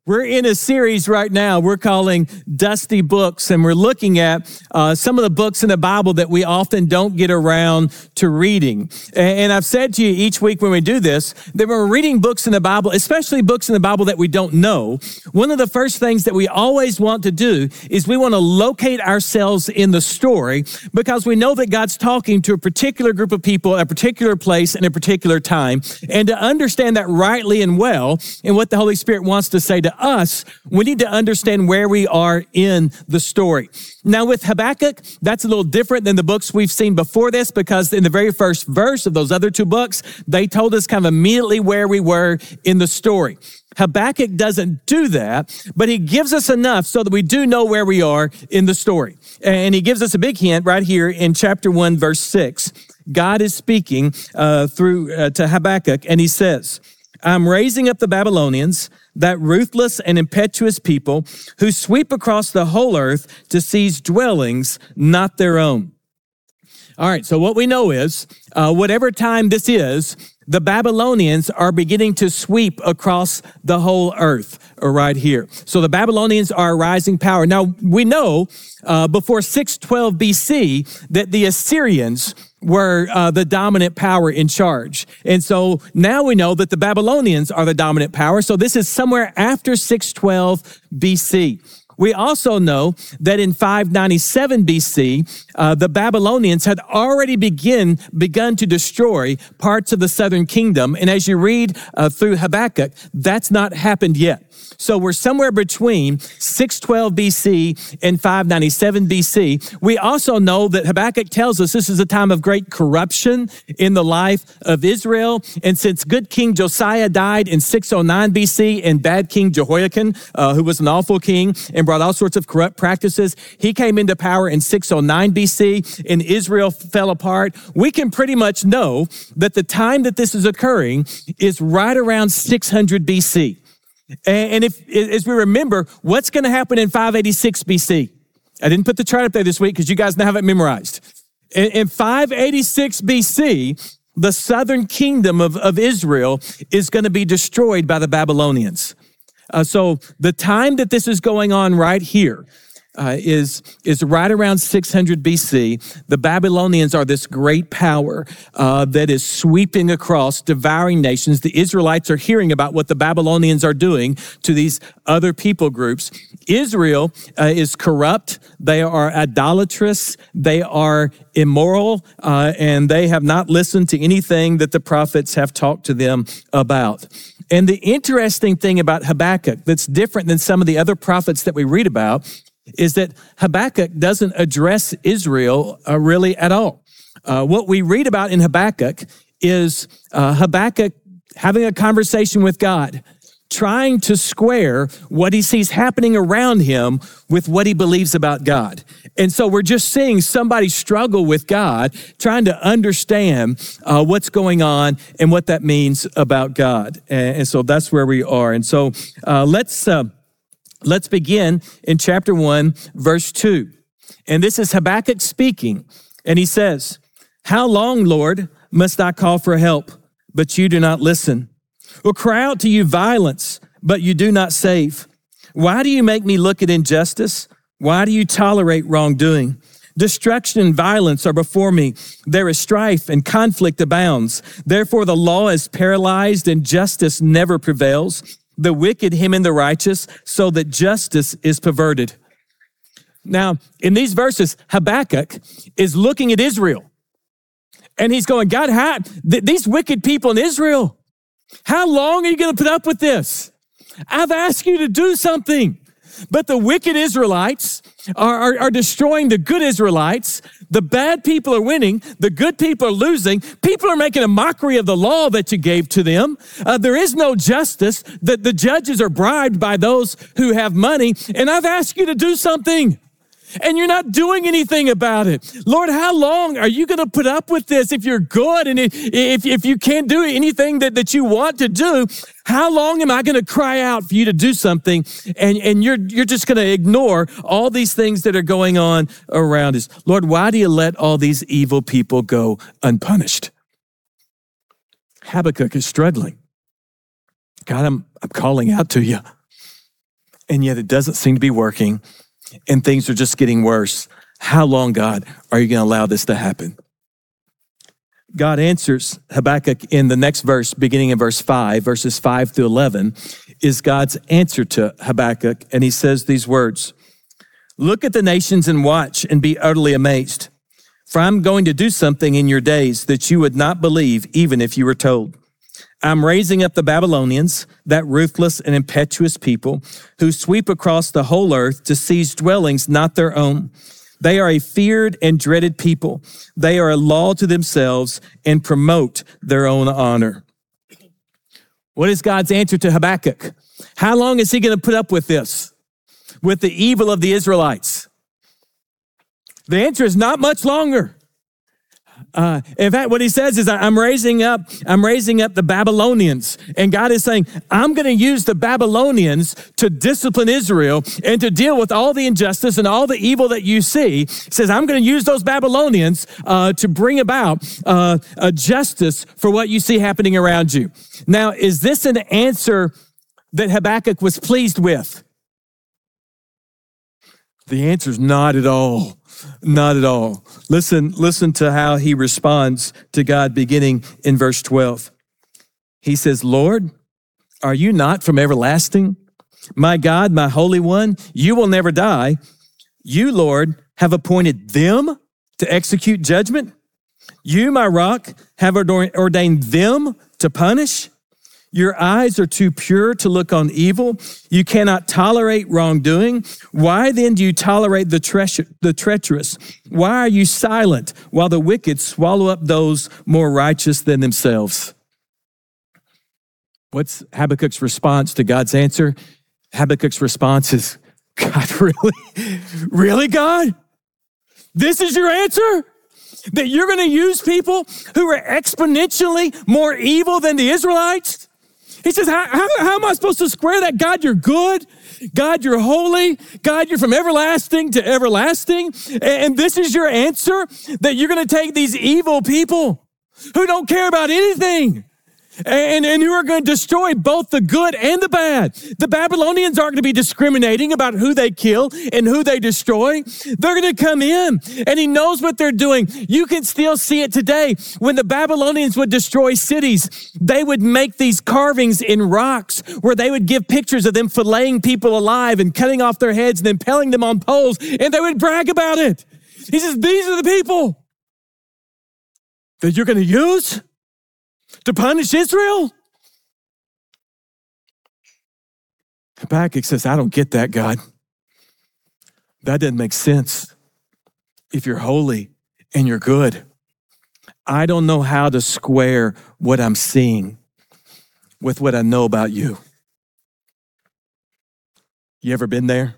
We're in a series right now we're calling Dusty Books, and we're looking at some of the books in the Bible that we often don't get around to reading. And I've said to you each week when we do this, that when we're reading books in the Bible, especially books in the Bible that we don't know, one of the first things that we always want to do is we want to locate ourselves in the story, because we know that God's talking to a particular group of people at a particular place in a particular time. And to understand that rightly and well, and what the Holy Spirit wants to say to us, we need to understand where we are in the story. Now with Habakkuk, that's a little different than the books we've seen before this, because in the very first verse of those other two books, they told us kind of immediately where we were in the story. Habakkuk doesn't do that, but he gives us enough so that we do know where we are in the story. And he gives us a big hint right here in chapter 1, verse 6. God is speaking to Habakkuk, and he says, I'm raising up the Babylonians, that ruthless and impetuous people who sweep across the whole earth to seize dwellings not their own. All right, so what we know is, whatever time this is, the Babylonians are beginning to sweep across the whole earth right here. So the Babylonians are a rising power. Now, we know before 612 BC that the Assyrians were the dominant power in charge. And so now we know that the Babylonians are the dominant power. So this is somewhere after 612 BC. We also know that in 597 BC, the Babylonians had already begun to destroy parts of the southern kingdom. And as you read through Habakkuk, that's not happened yet. So we're somewhere between 612 BC and 597 BC. We also know that Habakkuk tells us this is a time of great corruption in the life of Israel. And since good King Josiah died in 609 BC and bad King Jehoiakim, who was an awful king and brought all sorts of corrupt practices, he came into power in 609 BC and Israel fell apart. We can pretty much know that the time that this is occurring is right around 600 BC. And as we remember, what's going to happen in 586 BC? I didn't put the chart up there this week because you guys now have it memorized. In 586 BC, the southern kingdom of Israel is going to be destroyed by the Babylonians. So the time that this is going on right here is right around 600 BC. The Babylonians are this great power that is sweeping across, devouring nations. The Israelites are hearing about what the Babylonians are doing to these other people groups. Israel is corrupt. They are idolatrous. They are immoral, and they have not listened to anything that the prophets have talked to them about. And the interesting thing about Habakkuk that's different than some of the other prophets that we read about is that Habakkuk doesn't address Israel really at all. What we read about in Habakkuk is Habakkuk having a conversation with God, trying to square what he sees happening around him with what he believes about God. And so we're just seeing somebody struggle with God, trying to understand what's going on and what that means about God. And so that's where we are. And so let's begin in chapter 1, verse 2. And this is Habakkuk speaking. And he says, How long, Lord, must I call for help, but you do not listen? Will cry out to you violence, but you do not save. Why do you make me look at injustice? Why do you tolerate wrongdoing? Destruction and violence are before me. There is strife and conflict abounds. Therefore the law is paralyzed and justice never prevails. The wicked hem in the righteous, so that justice is perverted. Now, in these verses, Habakkuk is looking at Israel. And he's going, God, these wicked people in Israel, how long are you going to put up with this? I've asked you to do something. But the wicked Israelites are destroying the good Israelites. The bad people are winning. The good people are losing. People are making a mockery of the law that you gave to them. There is no justice. The judges are bribed by those who have money. And I've asked you to do something. And you're not doing anything about it. Lord, how long are you going to put up with this if you're good and if you can't do anything that you want to do? How long am I going to cry out for you to do something and you're just going to ignore all these things that are going on around us? Lord, why do you let all these evil people go unpunished? Habakkuk is struggling. God, I'm calling out to you. and yet it doesn't seem to be working, and things are just getting worse. How long, God, are you going to allow this to happen? God answers Habakkuk in the next verse, beginning in verse 5, verses 5 through 11, is God's answer to Habakkuk, and he says these words, "Look at the nations and watch and be utterly amazed, for I'm going to do something in your days that you would not believe even if you were told. I'm raising up the Babylonians, that ruthless and impetuous people who sweep across the whole earth to seize dwellings not their own. They are a feared and dreaded people. They are a law to themselves and promote their own honor." What is God's answer to Habakkuk? How long is he going to put up with this, with the evil of the Israelites? The answer is not much longer. In fact, what he says is, I'm raising up the Babylonians. And God is saying, I'm going to use the Babylonians to discipline Israel and to deal with all the injustice and all the evil that you see. He says, I'm going to use those Babylonians to bring about a justice for what you see happening around you. Now, is this an answer that Habakkuk was pleased with? The answer is not at all. Not at all. Listen to how he responds to God beginning in verse 12. He says, "Lord, are you not from everlasting? My God, my Holy One, you will never die. You, Lord, have appointed them to execute judgment. You, my rock, have ordained them to punish. Your eyes are too pure to look on evil. You cannot tolerate wrongdoing. Why then do you tolerate the treacherous? Why are you silent while the wicked swallow up those more righteous than themselves?" What's Habakkuk's response to God's answer? Habakkuk's response is, God, really? Really, God? This is your answer? That you're going to use people who are exponentially more evil than the Israelites? He says, how am I supposed to square that? God, you're good. God, you're holy. God, you're from everlasting to everlasting. And this is your answer? That you're going to take these evil people who don't care about anything and who are going to destroy both the good and the bad. The Babylonians aren't going to be discriminating about who they kill and who they destroy. They're going to come in, and he knows what they're doing. You can still see it today. When the Babylonians would destroy cities, they would make these carvings in rocks where they would give pictures of them filleting people alive and cutting off their heads and impaling them on poles, and they would brag about it. He says, these are the people that you're going to use to punish Israel? Habakkuk says, I don't get that, God. That doesn't make sense. If you're holy and you're good, I don't know how to square what I'm seeing with what I know about you. You ever been there?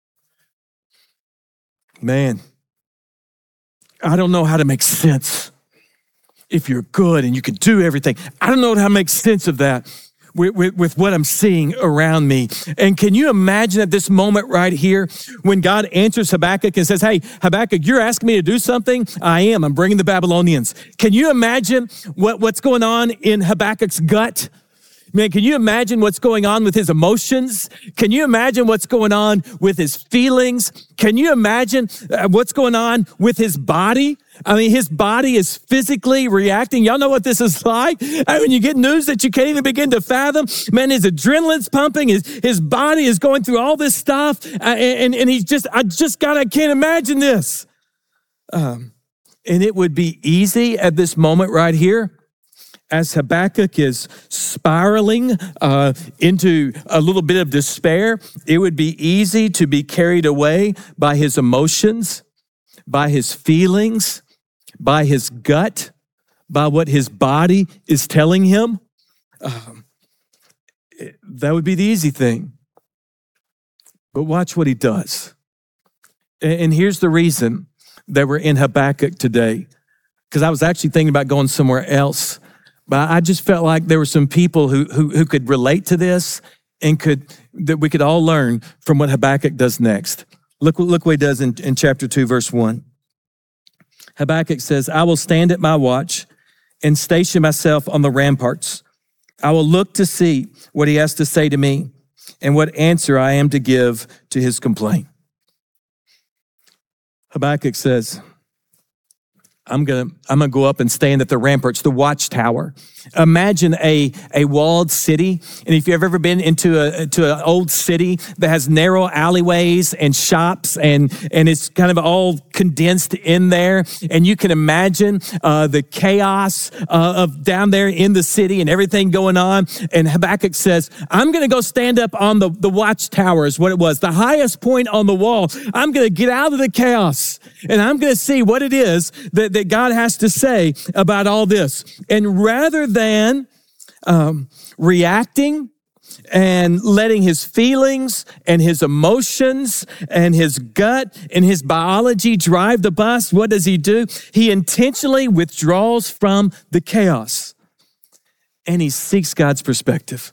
Man, I don't know how to make sense. If you're good and you can do everything, I don't know how to make sense of that with what I'm seeing around me. And can you imagine at this moment right here when God answers Habakkuk and says, hey, Habakkuk, you're asking me to do something? I am. I'm bringing the Babylonians. Can you imagine what's going on in Habakkuk's gut? Man, can you imagine what's going on with his emotions? Can you imagine what's going on with his feelings? Can you imagine what's going on with his body? I mean, his body is physically reacting. Y'all know what this is like? When you get news that you can't even begin to fathom, man, his adrenaline's pumping. His body is going through all this stuff. And he's just, I can't imagine this. And it would be easy at this moment right here, as Habakkuk is spiraling into a little bit of despair, it would be easy to be carried away by his emotions, by his feelings, by his gut, by what his body is telling him. That would be the easy thing. But watch what he does. And here's the reason that we're in Habakkuk today, because I was actually thinking about going somewhere else. But I just felt like there were some people who could relate to this and that we could all learn from what Habakkuk does next. Look what he does in chapter 2, verse 1. Habakkuk says, I will stand at my watch and station myself on the ramparts. I will look to see what he has to say to me. and what answer I am to give to his complaint. Habakkuk says, I'm gonna go up and stand at the ramparts, the watchtower. Imagine a walled city. And if you've ever been into an old city that has narrow alleyways and shops and it's kind of all condensed in there, and you can imagine the chaos of down there in the city and everything going on. And Habakkuk says, I'm gonna go stand up on the watchtower is what it was, the highest point on the wall. I'm gonna get out of the chaos and I'm gonna see what it is that God has to say about all this. And rather than reacting and letting his feelings and his emotions and his gut and his biology drive the bus, what does he do? He intentionally withdraws from the chaos and he seeks God's perspective.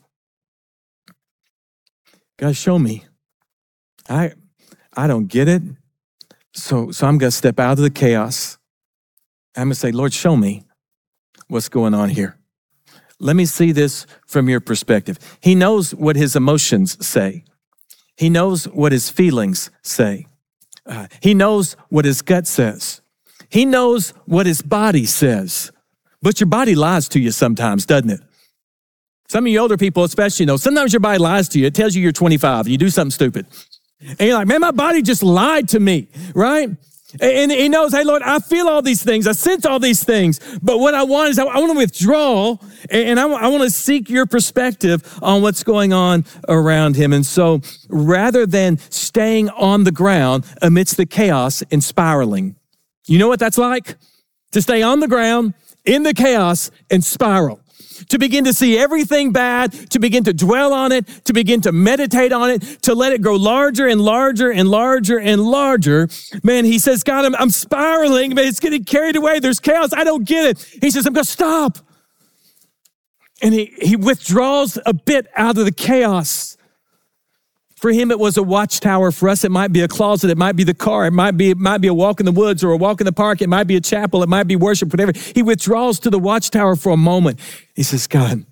God, show me. I don't get it. So I'm going to step out of the chaos. I'm going to say, Lord, show me what's going on here. Let me see this from your perspective. He knows what his emotions say. He knows what his feelings say. He knows what his gut says. He knows what his body says. But your body lies to you sometimes, doesn't it? Some of you older people especially know, sometimes your body lies to you. It tells you you're 25 and you do something stupid. And you're like, man, my body just lied to me, right? And he knows, hey, Lord, I feel all these things. I sense all these things. But what I want is I want to withdraw and I want to seek your perspective on what's going on around him. And so rather than staying on the ground amidst the chaos and spiraling, you know what that's like? To stay on the ground in the chaos and spiral. To begin to see everything bad, to begin to dwell on it, to begin to meditate on it, to let it grow larger and larger and larger and larger. Man, he says, God, I'm spiraling, man, it's getting carried away. There's chaos. I don't get it. He says, I'm going to stop. And he withdraws a bit out of the chaos. For him, it was a watchtower. For us, it might be a closet. It might be the car. It might be a walk in the woods or a walk in the park. It might be a chapel. It might be worship, whatever. He withdraws to the watchtower for a moment. He says, God,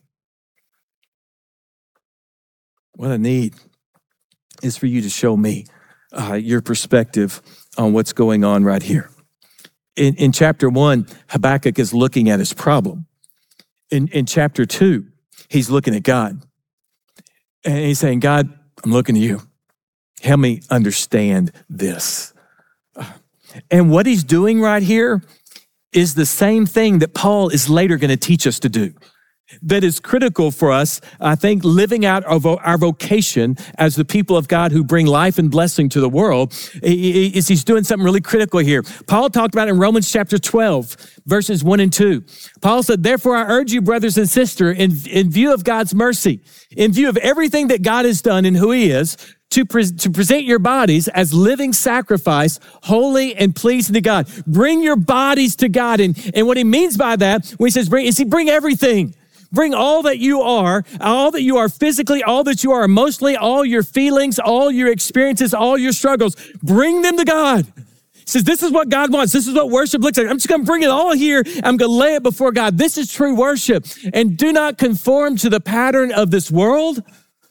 what I need is for you to show me your perspective on what's going on right here. In chapter 1, Habakkuk is looking at his problem. In chapter 2, he's looking at God. And he's saying, God, I'm looking to you. Help me understand this. And what he's doing right here is the same thing that Paul is later going to teach us to do. That is critical for us, I think, living out our vocation as the people of God who bring life and blessing to the world. He's doing something really critical here. Paul talked about it in Romans chapter 12, verses 1 and 2. Paul said, therefore, I urge you, brothers and sisters, in view of God's mercy, in view of everything that God has done and who he is, to present your bodies as living sacrifice, holy and pleasing to God. Bring your bodies to God. And what he means by that, when he says bring everything. Bring all that you are physically, all that you are emotionally, all your feelings, all your experiences, all your struggles. Bring them to God. He says, this is what God wants. This is what worship looks like. I'm just going to bring it all here. I'm going to lay it before God. This is true worship. And do not conform to the pattern of this world,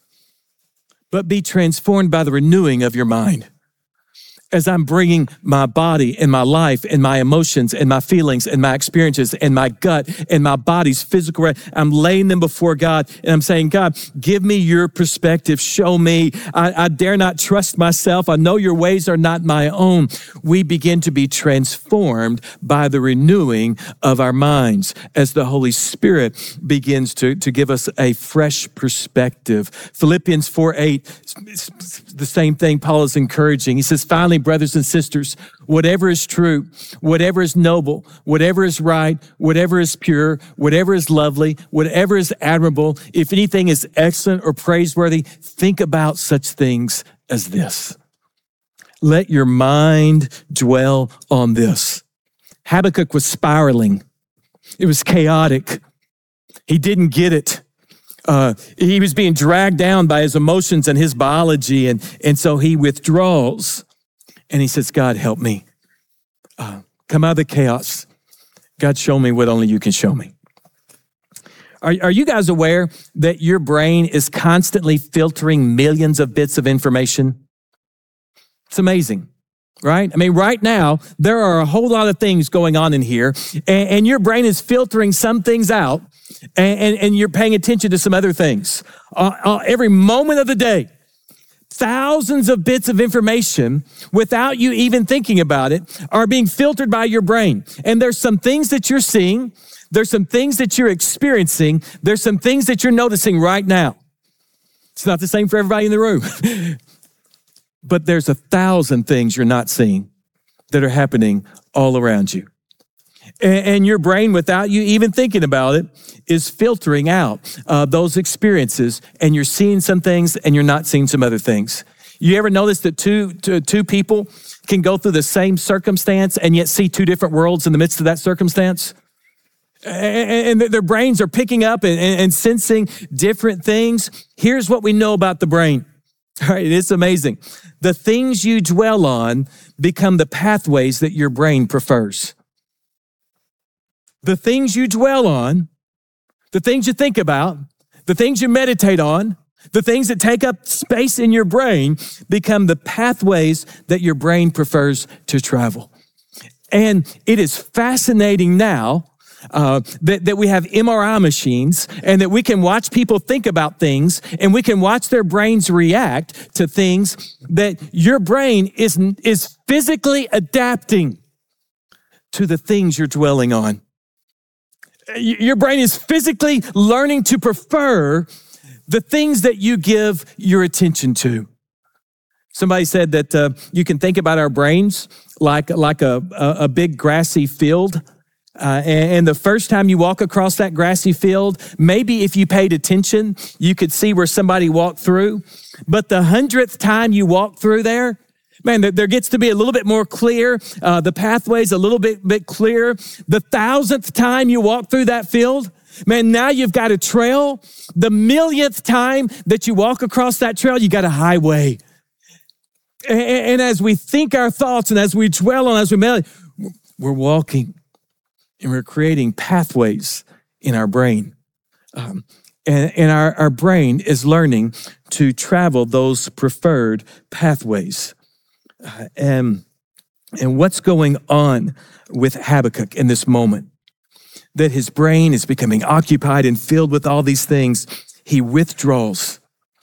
but be transformed by the renewing of your mind. As I'm bringing my body and my life and my emotions and my feelings and my experiences and my gut and my body's physical, I'm laying them before God and I'm saying, God, give me your perspective. Show me. I dare not trust myself. I know your ways are not my own. We begin to be transformed by the renewing of our minds as the Holy Spirit begins to give us a fresh perspective. Philippians 4:8, the same thing Paul is encouraging. He says, finally, brothers and sisters, whatever is true, whatever is noble, whatever is right, whatever is pure, whatever is lovely, whatever is admirable, if anything is excellent or praiseworthy, think about such things as this. Let your mind dwell on this. Habakkuk was spiraling. It was chaotic. He didn't get it. He was being dragged down by his emotions and his biology, and so he withdraws. And he says, God, help me. Come out of the chaos. God, show me what only you can show me. Are you guys aware that your brain is constantly filtering millions of bits of information? It's amazing, right? I mean, right now, there are a whole lot of things going on in here, and your brain is filtering some things out, and you're paying attention to some other things. Every moment of the day, thousands of bits of information, without you even thinking about it, are being filtered by your brain. And there's some things that you're seeing, there's some things that you're experiencing, there's some things that you're noticing right now. It's not the same for everybody in the room. But there's 1,000 things you're not seeing that are happening all around you. And your brain, without you even thinking about it, is filtering out those experiences, and you're seeing some things and you're not seeing some other things. You ever notice that two people can go through the same circumstance and yet see two different worlds in the midst of that circumstance? And their brains are picking up and sensing different things. Here's what we know about the brain. All right, it's amazing. The things you dwell on become the pathways that your brain prefers. The things you dwell on, the things you think about, the things you meditate on, the things that take up space in your brain become the pathways that your brain prefers to travel. And it is fascinating now that we have MRI machines and that we can watch people think about things and we can watch their brains react to things, that your brain is physically adapting to the things you're dwelling on. Your brain is physically learning to prefer the things that you give your attention to. Somebody said that you can think about our brains like a big grassy field. And the first time you walk across that grassy field, maybe if you paid attention, you could see where somebody walked through. But the 100th time you walk through there, man, there gets to be a little bit more clear. The pathway's a little bit clearer. The 1,000th time you walk through that field, man, now you've got a trail. The 1,000,000th time that you walk across that trail, you got a highway. And as we think our thoughts and as we dwell on, as we meditate, we're walking and we're creating pathways in our brain. And our brain is learning to travel those preferred pathways. And what's going on with Habakkuk in this moment? That his brain is becoming occupied and filled with all these things. He withdraws.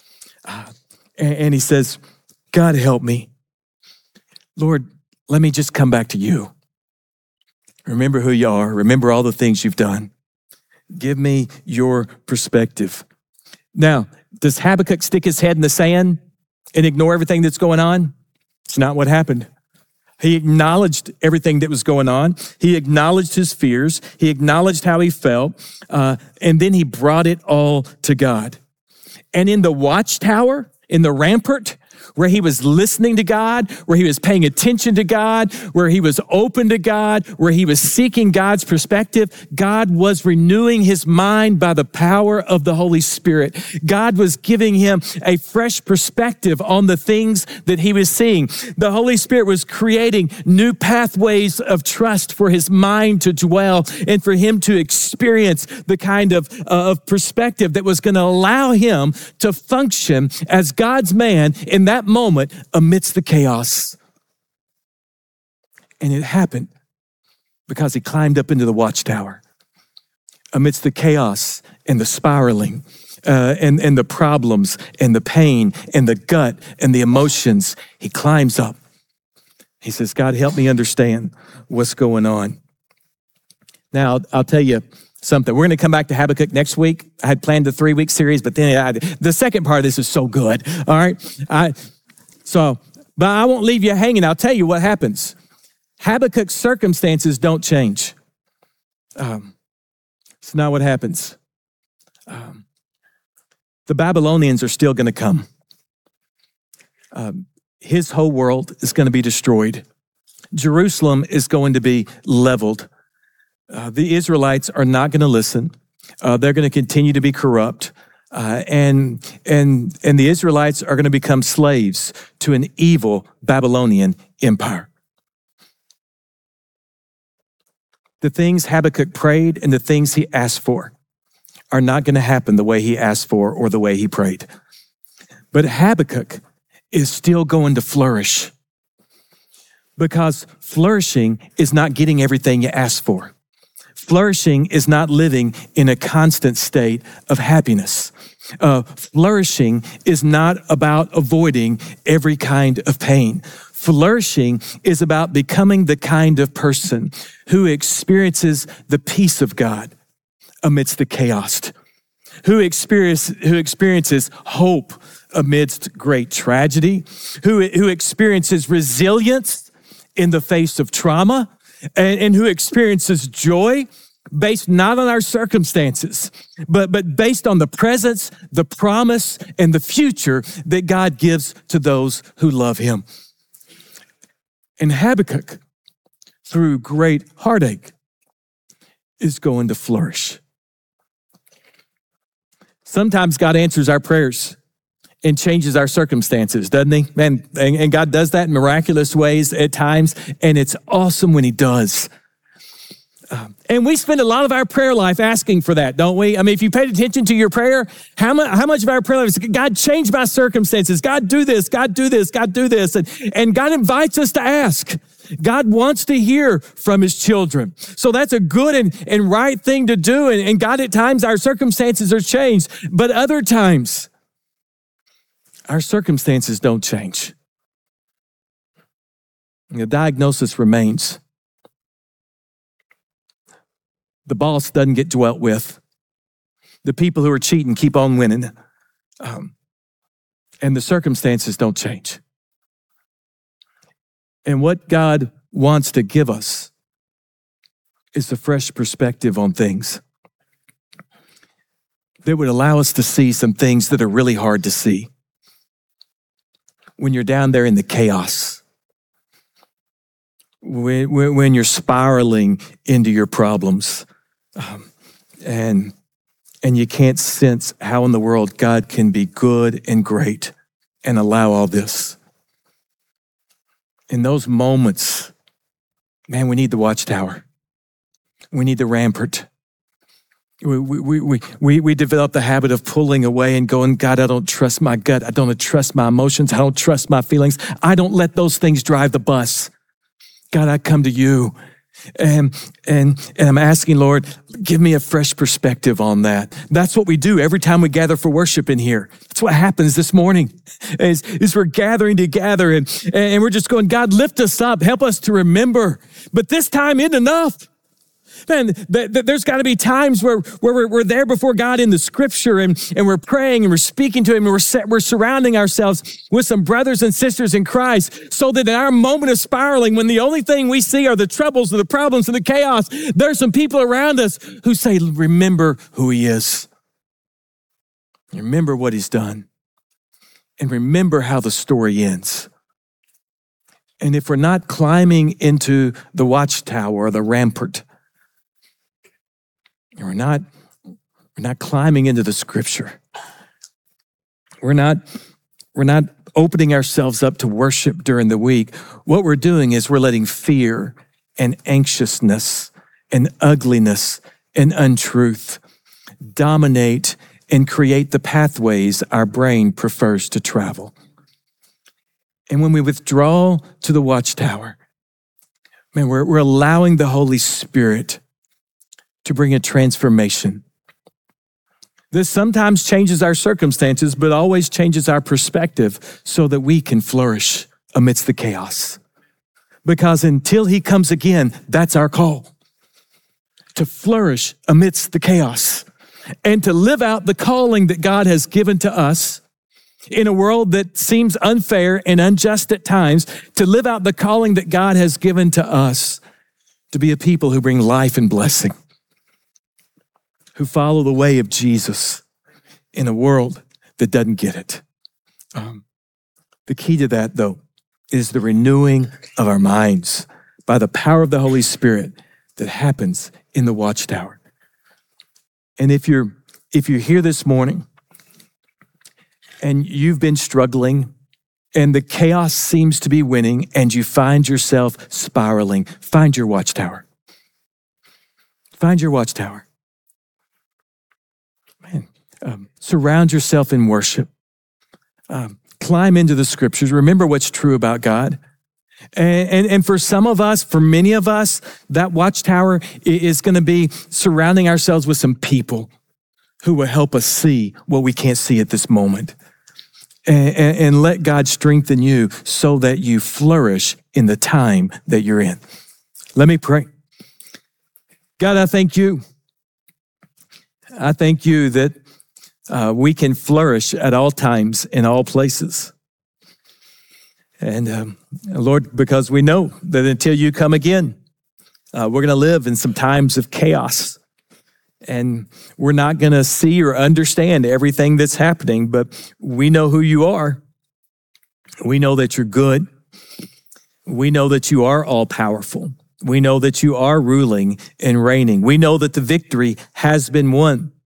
And he says, God, help me. Lord, let me just come back to you. Remember who you are. Remember all the things you've done. Give me your perspective. Now, does Habakkuk stick his head in the sand and ignore everything that's going on? It's not what happened. He acknowledged everything that was going on. He acknowledged his fears. He acknowledged how he felt. And then he brought it all to God. And in the watchtower, in the rampart, where he was listening to God, where he was paying attention to God, where he was open to God, where he was seeking God's perspective, God was renewing his mind by the power of the Holy Spirit. God was giving him a fresh perspective on the things that he was seeing. The Holy Spirit was creating new pathways of trust for his mind to dwell and for him to experience the kind of perspective that was going to allow him to function as God's man in that moment amidst the chaos. And it happened because he climbed up into the watchtower amidst the chaos and the spiraling and the problems and the pain and the gut and the emotions. He climbs up. He says, God, help me understand what's going on. Now, I'll tell you something. We're going to come back to Habakkuk next week. I had planned a 3-week series, but then the second part of this is so good. All right. But I won't leave you hanging. I'll tell you what happens. Habakkuk's circumstances don't change. It's not what happens. The Babylonians are still going to come. His whole world is going to be destroyed. Jerusalem is going to be leveled. The Israelites are not going to listen. They're going to continue to be corrupt. And the Israelites are going to become slaves to an evil Babylonian empire. The things Habakkuk prayed and the things he asked for are not going to happen the way he asked for or the way he prayed. But Habakkuk is still going to flourish, because flourishing is not getting everything you ask for. Flourishing is not living in a constant state of happiness. Flourishing is not about avoiding every kind of pain. Flourishing is about becoming the kind of person who experiences the peace of God amidst the chaos, who experiences hope amidst great tragedy, who experiences resilience in the face of trauma, and who experiences joy based not on our circumstances, but based on the presence, the promise, and the future that God gives to those who love him. And Habakkuk, through great heartache, is going to flourish. Sometimes God answers our prayers and changes our circumstances, doesn't he? And God does that in miraculous ways at times, and it's awesome when he does. And we spend a lot of our prayer life asking for that, don't we? I mean, if you paid attention to your prayer, how much of our prayer life is, God, change my circumstances. God, do this. God, do this. God, do this. And God invites us to ask. God wants to hear from his children. So that's a good and right thing to do. And God, at times, our circumstances are changed. But other times, our circumstances don't change. The diagnosis remains. The boss doesn't get dwelt with. The people who are cheating keep on winning. And the circumstances don't change. And what God wants to give us is a fresh perspective on things that would allow us to see some things that are really hard to see when you're down there in the chaos, when you're spiraling into your problems, and you can't sense how in the world God can be good and great and allow all this. In those moments, man, we need the watchtower. We need the rampart. We develop the habit of pulling away and going, God, I don't trust my gut. I don't trust my emotions. I don't trust my feelings. I don't let those things drive the bus. God, I come to you. And I'm asking, Lord, give me a fresh perspective on that. That's what we do every time we gather for worship in here. That's what happens this morning is we're gathering together and we're just going, God, lift us up. Help us to remember. But this time isn't enough. Man, there's got to be times where we're there before God in the scripture and we're praying and we're speaking to him and we're surrounding ourselves with some brothers and sisters in Christ so that in our moment of spiraling, when the only thing we see are the troubles and the problems and the chaos, there's some people around us who say, remember who he is. Remember what he's done. And remember how the story ends. And if we're not climbing into the watchtower or the rampart, we're not climbing into the scripture. We're not opening ourselves up to worship during the week. What we're doing is we're letting fear and anxiousness and ugliness and untruth dominate and create the pathways our brain prefers to travel. And when we withdraw to the watchtower, man, we're allowing the Holy Spirit to bring a transformation. This sometimes changes our circumstances, but always changes our perspective so that we can flourish amidst the chaos. Because until he comes again, that's our call. To flourish amidst the chaos and to live out the calling that God has given to us in a world that seems unfair and unjust at times, to live out the calling that God has given to us to be a people who bring life and blessing, who follow the way of Jesus in a world that doesn't get it. The key to that, though, is the renewing of our minds by the power of the Holy Spirit that happens in the watchtower. And if you're here this morning and you've been struggling and the chaos seems to be winning and you find yourself spiraling, find your watchtower. Find your watchtower. Surround yourself in worship. Climb into the scriptures. Remember what's true about God. And for some of us, for many of us, that watchtower is going to be surrounding ourselves with some people who will help us see what we can't see at this moment. And let God strengthen you so that you flourish in the time that you're in. Let me pray. God, I thank you. I thank you that we can flourish at all times in all places. And Lord, because we know that until you come again, we're going to live in some times of chaos. And we're not going to see or understand everything that's happening, but we know who you are. We know that you're good. We know that you are all powerful. We know that you are ruling and reigning. We know that the victory has been won.